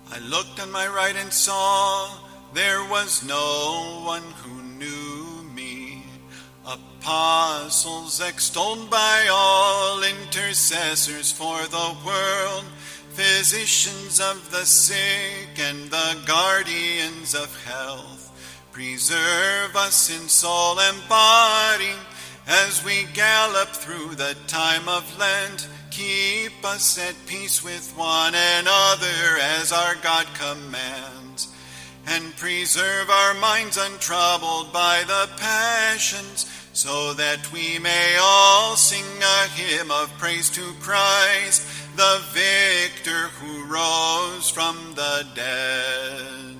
I looked on my right and saw there was no one who knew me. Apostles extolled by all, intercessors for the world, physicians of the sick and the guardians of health. Preserve us in soul and body as we gallop through the time of Lent. Keep us at peace with one another as our God commands. And preserve our minds untroubled by the passions, so that we may all sing a hymn of praise to Christ, the victor who rose from the dead.